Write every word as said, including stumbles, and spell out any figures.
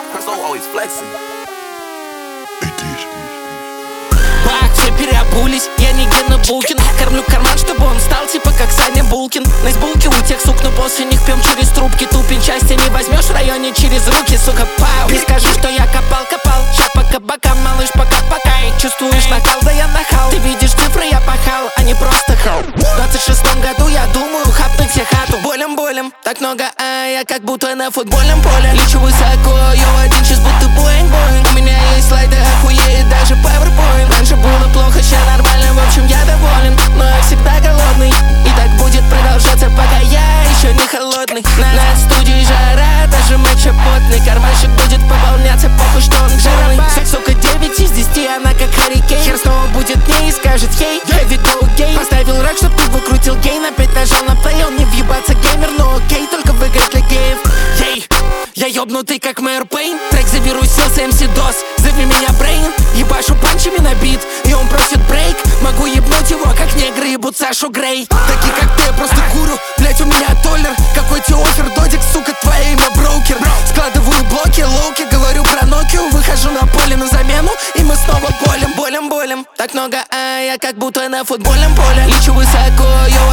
Presto always flexing. Бак, все переобулись, я не Гена Булкин. Кормлю карман, чтобы он стал типа как Саня Булкин. На избулке у тех сук, но после них пьем через трубки. Тупень части не возьмешь в районе через руки, сука, пау. Не скажу, что я копал-копал, ща по кабакам, малыш, пока-пока. Чувствуешь накал, да я нахал. Ты видишь цифры, я пахал, а не просто хал. В двадцать шестом году я думаю хапнуть все хату. Болем-болем, так много, а я как будто на футбольном поле. Лечу высоко, йоу, один час будто боинг-боинг. У меня есть слайды, охуеет даже PowerPoint. Раньше было плохо, ща нормально, в общем я доволен. Но я всегда голодный, и так будет продолжаться, пока я еще не холодный. На, на студии жара, даже матча потный. Карманщик будет пополняться, похуй, что он жирный. Секс, сука, девять из десяти, она как Харрикейн. Хер снова будет не и скажет ей, Дэвид Гоу гей. Поставил рак, чтоб ты выкрутил гейн. Опять нажал на плей, он не въебаться геймер, но окей, только выиграть для геев. Ей, я ёбнутый как мэр Пейн. Трек завирусился, эм си дос, зови меня Брейн. Ебашу панчами на бит, и он просит брейк. Могу ебнуть его, как негры ебут Сашу Грей. Такие как ты, я просто курю, блять, у меня толлер. Какой тебе офер, додик, сука, твое имя брокер. Складываю блоки, лоуки, говорю про Нокию. Выхожу на поле на замену, и мы снова болем, болем, болем. Так много, а я как будто на футбольном поле. Лечу высоко, йоу,